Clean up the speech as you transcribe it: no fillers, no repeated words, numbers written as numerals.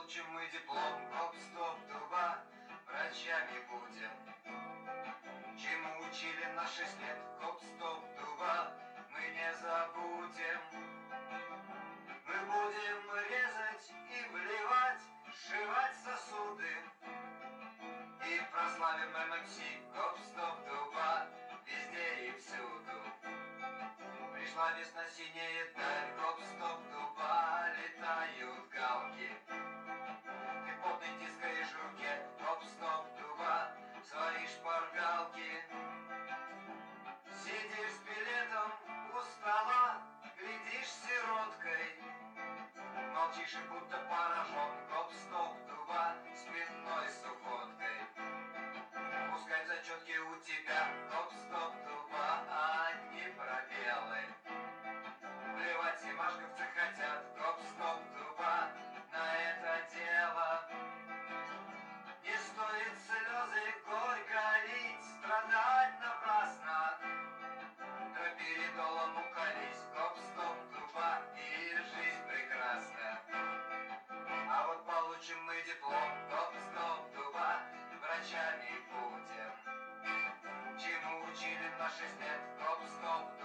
получим мы диплом, гоп-стоп, дуба, врачами будем. Чему учили нас 6 лет, гоп-стоп, дуба, мы не забудем. Мы будем резать и вливать, сшивать сосуды. И прославим ММС, гоп-стоп, дуба, везде и всюду. Пришла весна, синеет даль, гоп-стоп, дуба, летают галки. Ты потный тискаешь в руке, гоп-стоп, дуба, свои шпаргалки. Сидишь с билетом у стола, глядишь сироткой. Молчишь и будто поражен, гоп-стоп, дуба, спинной сухоткой. Пускай зачетки у тебя, гоп-стоп, дуба, одни пробелы. Плевать семашковцы хотят, гоп-стоп, дуба, на это дело. Не стоит слезы горько лить, страдать напрасно. Тропиридолом уколись, гоп-стоп, дуба, и жизнь прекрасна. А вот получим мы диплом, гоп-стоп, дуба, врачами будем. Чему учили в наши 6 лет, гоп-стоп,